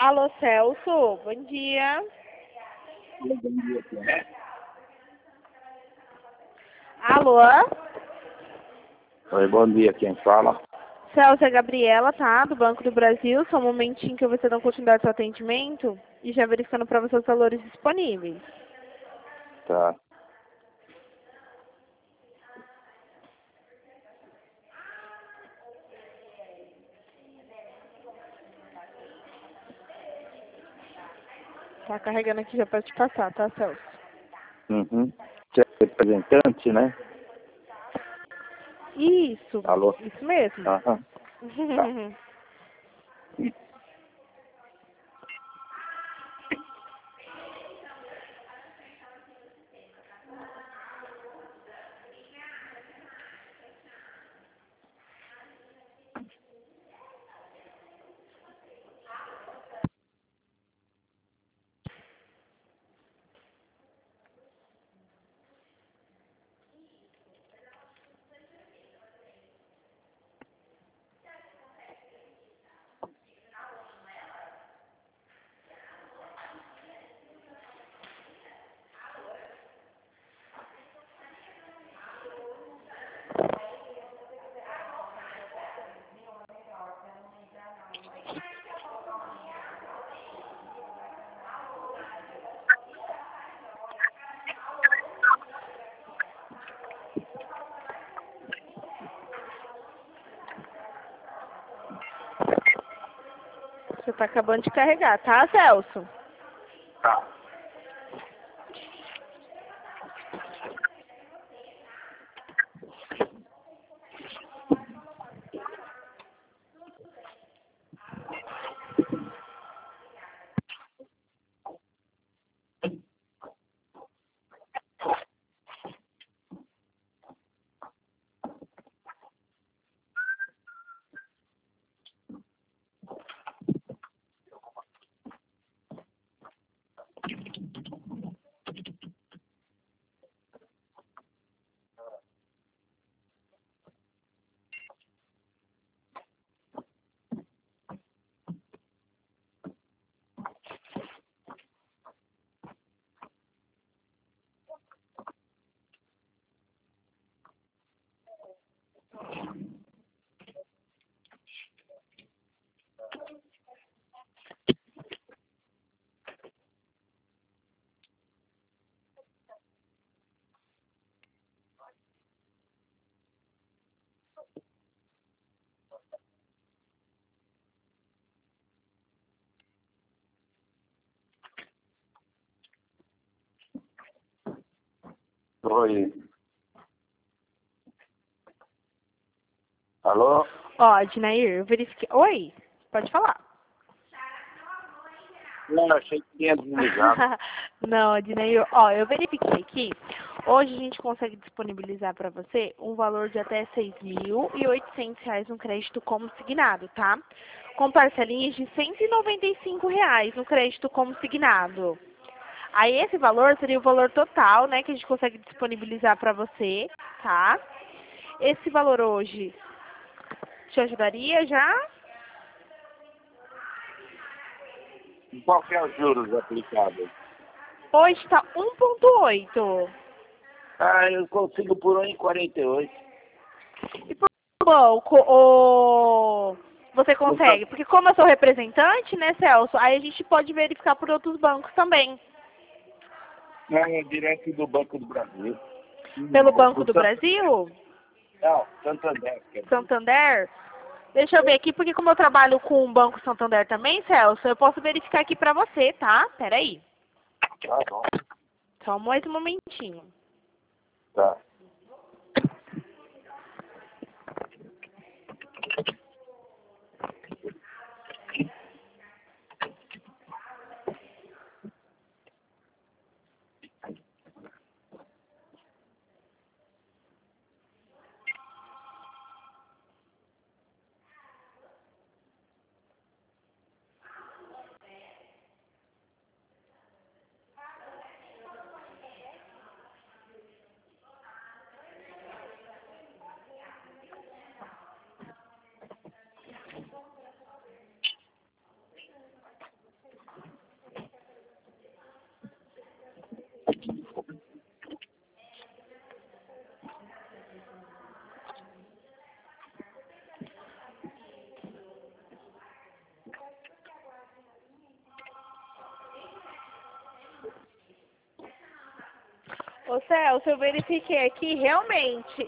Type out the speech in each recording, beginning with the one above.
Alô, Celso, bom dia. Bom dia, né? Alô? Oi, bom dia, quem fala? Celso, é Gabriela, tá? Do Banco do Brasil. Só um momentinho que eu vou dar uma continuidade ao seu atendimento e já verificando para você os valores disponíveis. Tá. Tá carregando aqui já para te passar, tá, Celso? Uhum. Você é representante, né? Isso, Alô? isso mesmo. Aham. Tá. Você tá acabando de carregar, tá, Celso? Tá. Oi. Alô? Ó, Dinair, eu verifiquei. Oi, pode falar. Não, achei que tinha desligado. Não, Dinair, ó, eu verifiquei aqui. Hoje a gente consegue disponibilizar para você um valor de até R$ 6.800 no crédito consignado, tá? Com parcelinhas de R$ 195 no crédito consignado. Aí esse valor seria o valor total, né, que a gente consegue disponibilizar para você, tá? Esse valor hoje te ajudaria já? Qual que é os juros aplicados? Hoje está 1,8. Ah, eu consigo por 1,48. E por banco, você consegue? Porque como eu sou representante, né, Celso? Aí a gente pode verificar por outros bancos também. Não, é direto do Banco do Brasil. Pelo Banco do Brasil? Não, Santander. Quer dizer. Santander? Deixa eu ver aqui, porque como eu trabalho com o Banco Santander também, Celso, eu posso verificar aqui pra você, tá? Peraí. Tá bom. Só mais um momentinho. Tá. Ô Celso, eu verifiquei aqui, realmente.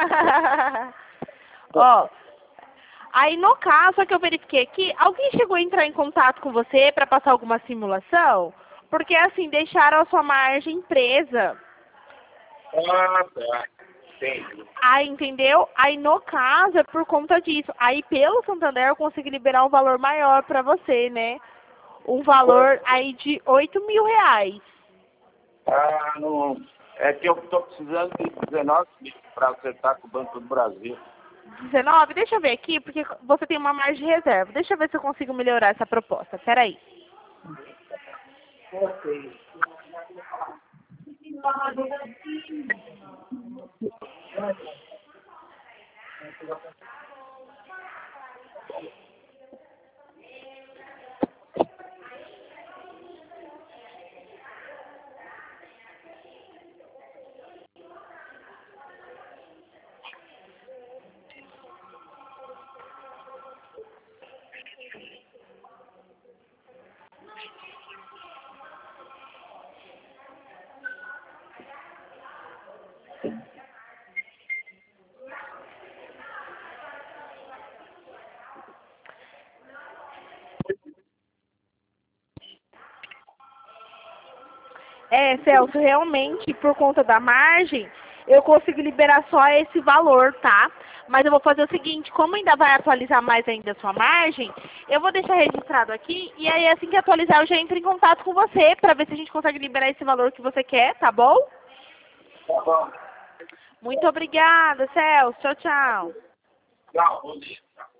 Ó, aí no caso que eu verifiquei aqui, alguém chegou a entrar em contato com você para passar alguma simulação? Porque assim, deixaram a sua margem presa. Ah, tá. Entendi. Aí, entendeu? Aí no caso é por conta disso. Aí pelo Santander eu consegui liberar um valor maior para você, né? Um valor aí de R$ 8.000. Ah, não. É que eu estou precisando de 19 mil para acertar com o Banco do Brasil. 19? Deixa eu ver aqui, porque você tem uma margem de reserva. Deixa eu ver se eu consigo melhorar essa proposta. Peraí. É, Celso, realmente, por conta da margem, eu consigo liberar só esse valor, tá? Mas eu vou fazer o seguinte, como ainda vai atualizar mais ainda a sua margem, eu vou deixar registrado aqui, e aí assim que atualizar eu já entro em contato com você, pra ver se a gente consegue liberar esse valor que você quer, tá bom? Tá bom. Muito obrigada, Celso. Tchau, tchau. Tchau, bom dia.